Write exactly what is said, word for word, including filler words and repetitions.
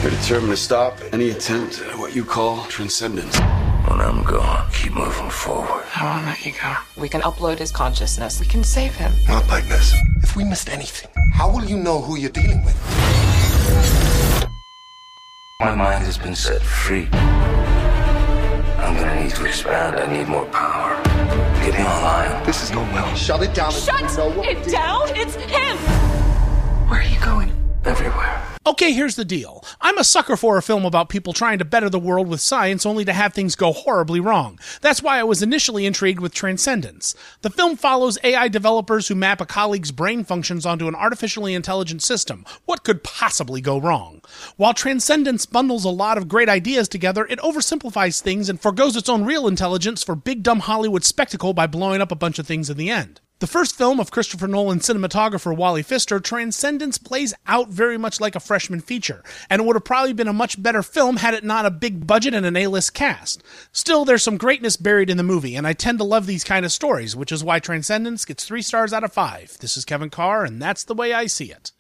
You're determined to stop any attempt at what you call transcendence. When I'm gone, keep moving forward. I won't let you go. We can upload his consciousness. We can save him. Not like this. If we missed anything, how will you know who you're dealing with? My mind has been set free. I'm gonna need to expand. I need more power. Get me online. This is going well. Shut it down. Shut it down? It's him! Where are you going? Everywhere. Okay, here's the deal. I'm a sucker for a film about people trying to better the world with science only to have things go horribly wrong. That's why I was initially intrigued with Transcendence. The film follows A I developers who map a colleague's brain functions onto an artificially intelligent system. What could possibly go wrong? While Transcendence bundles a lot of great ideas together, it oversimplifies things and forgoes its own real intelligence for big dumb Hollywood spectacle by blowing up a bunch of things in the end. The first film of Christopher Nolan cinematographer Wally Pfister, Transcendence plays out very much like a freshman feature, and it would have probably been a much better film had it not a big budget and an A-list cast. Still, there's some greatness buried in the movie, and I tend to love these kind of stories, which is why Transcendence gets three stars out of five. This is Kevin Carr, and that's the way I see it.